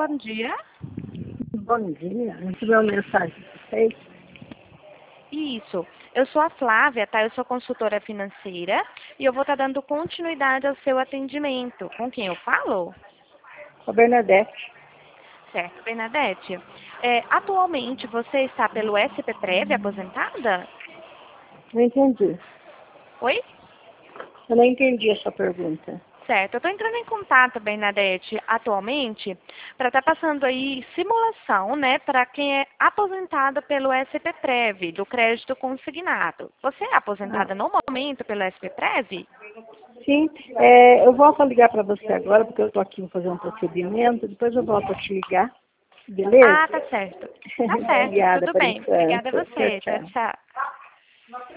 bom dia. Bom dia. Recebi uma mensagem de vocês. Isso. Eu sou a Flávia, tá? Eu sou consultora financeira e eu vou estar dando continuidade ao seu atendimento. Com quem eu falo? A Bernadette. Certo, Bernadette. Atualmente você está pelo SPPrev aposentada? Não entendi. Oi? Eu não entendi a sua pergunta. Certo, eu estou entrando em contato, Bernadette, atualmente, para estar passando aí simulação, né, para quem é aposentado pelo SPPrev, do crédito consignado. Você é aposentada no momento pelo SPPrev? Sim, eu volto a ligar para você agora, porque eu estou aqui para fazer um procedimento. Depois eu volto a te ligar. Beleza? Ah, tá certo. Tá certo, Obrigada tudo por bem. Obrigada a enquanto. Tchau, você. Tchau, tchau. tchau.